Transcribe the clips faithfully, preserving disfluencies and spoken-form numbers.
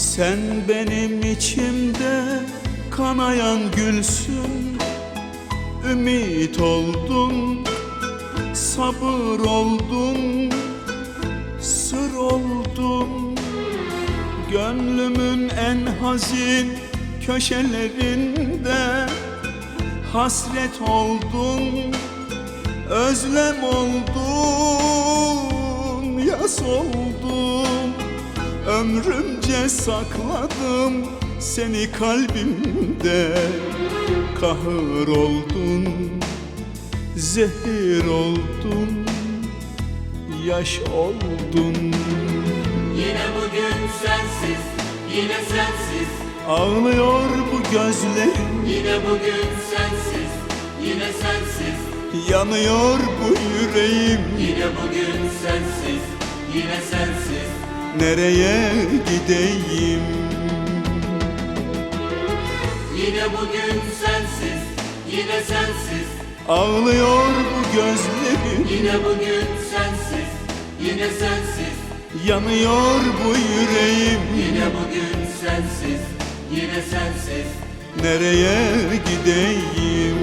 Sen benim içimde kanayan gülsün, ümit oldun, sabır oldun, sır oldun. Gönlümün en hazin köşelerinde hasret oldun, özlem oldun, yas oldun. Ömrümce sakladım seni kalbimde. Kahır oldun, zehir oldun, yaş oldun. Yine bugün sensiz, yine sensiz Ağlıyor bu gözlerim, Yine bugün sensiz, yine sensiz yanıyor bu yüreğim. Yine bugün sensiz, yine sensiz Nereye gideyim? Yine bugün sensiz, yine sensiz Ağlıyor bu gözlerim, Yine bugün sensiz, yine sensiz yanıyor bu yüreğim. Yine bugün sensiz, yine sensiz Nereye gideyim?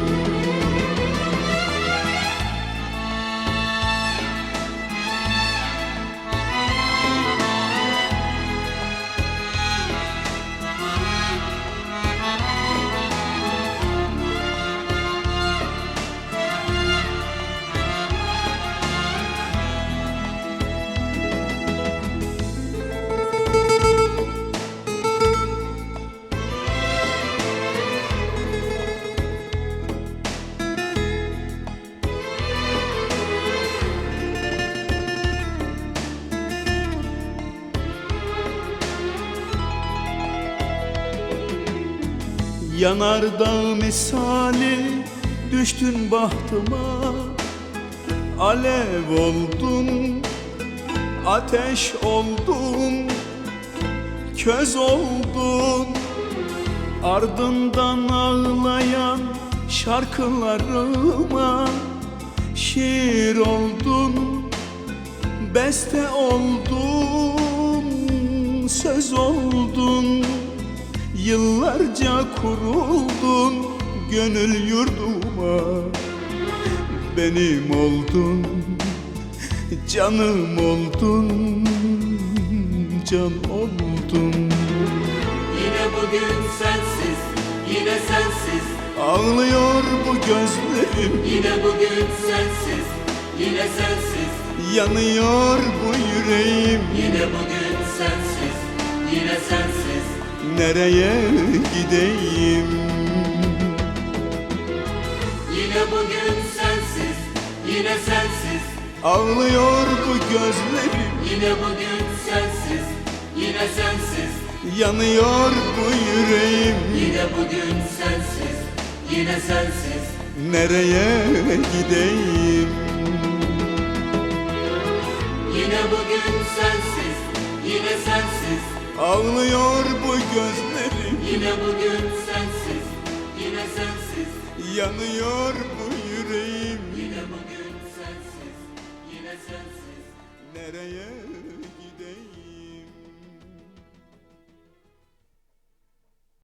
Yanardağ misali düştün bahtıma, alev oldun, ateş oldun, köz oldun. Ardından ağlayan şarkılarıma şiir oldun, beste oldun, söz oldun. Yıllarca kuruldun gönül yurduma. Benim oldun, canım oldun, can oldun. Yine bugün sensiz, yine sensiz Ağlıyor bu gözlerim, Yine bugün sensiz, yine sensiz yanıyor bu yüreğim. Yine bugün sensiz, yine sensiz Nereye gideyim? Yine bugün sensiz, yine sensiz Ağlıyor bu gözlerim, Yine bugün sensiz, yine sensiz yanıyor bu yüreğim. Yine bugün sensiz, yine sensiz Nereye gideyim? Yine bugün sensiz, yine sensiz Ağlıyor bu gözlerim, Yine bugün sensiz, yine sensiz yanıyor bu yüreğim. Yine bugün sensiz, yine sensiz Nereye gideyim?